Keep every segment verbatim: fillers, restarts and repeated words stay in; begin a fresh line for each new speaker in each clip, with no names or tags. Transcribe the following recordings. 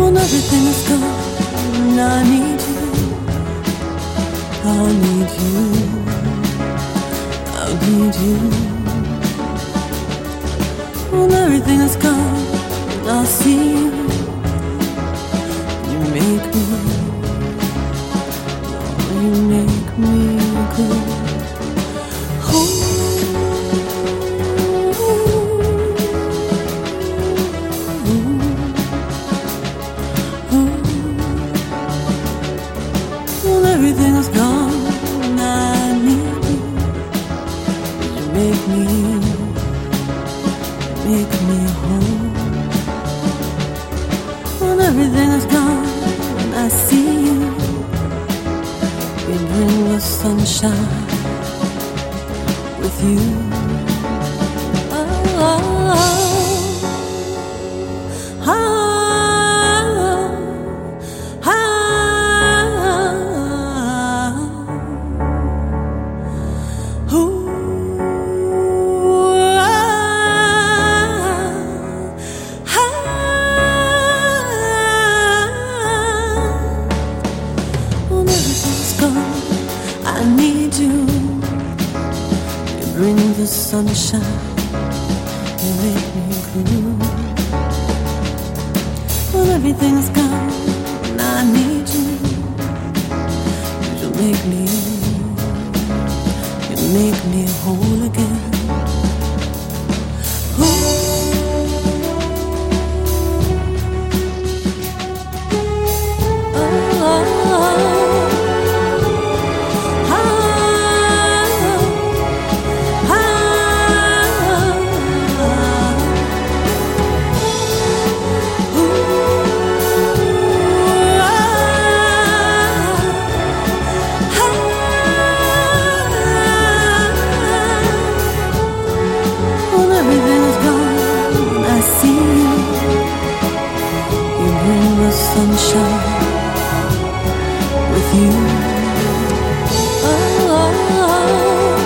everything is gone. I need you. I need you. I need you. When everything is gone, I see you. You make me. You make me good. Everything is gone, I need you. You make me, make me whole. When everything is gone, I see you. You bring the sunshine with you. Oh, oh, oh, oh. I need you. You bring the sunshine. You make me blue. When everything's gone, I need you. You make me, you make me whole again. Sunshine with you. Oh, oh, oh.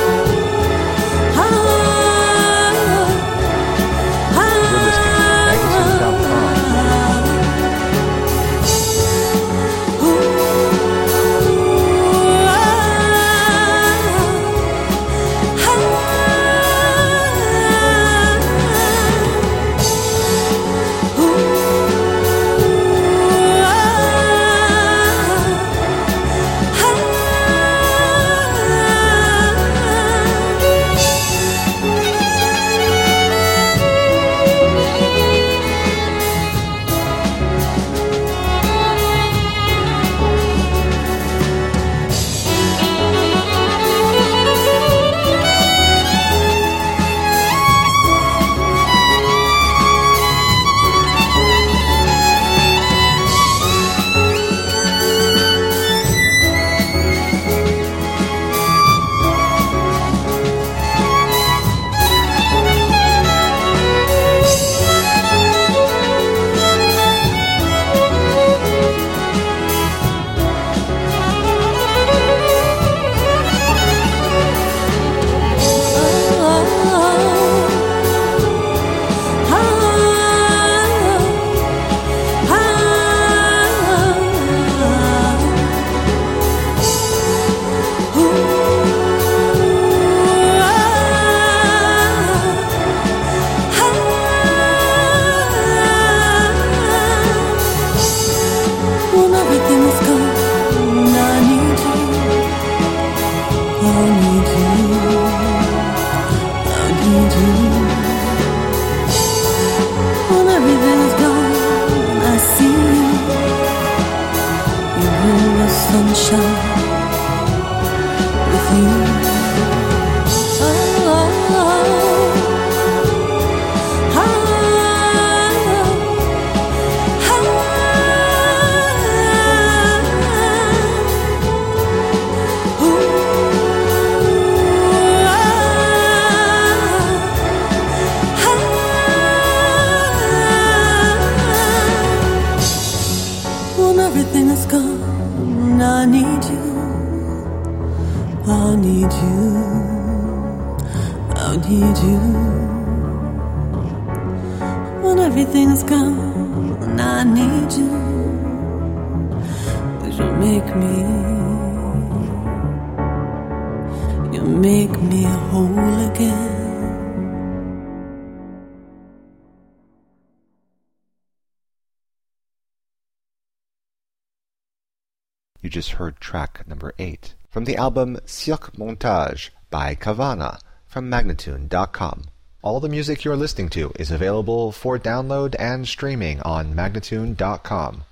Oh,
You're listening to magazine dot com. When everything is gone, I see you. You bring the sunshine with you. Oh, oh, oh. Everything is gone, I need you, I need you, I need you. When
everything is gone and I need you, but you make me, you make me whole again.
You just heard track number eight from the album Cirque Montage by Kavana from Magnatune dot com. All the music you're listening to is available for download and streaming on Magnatune dot com.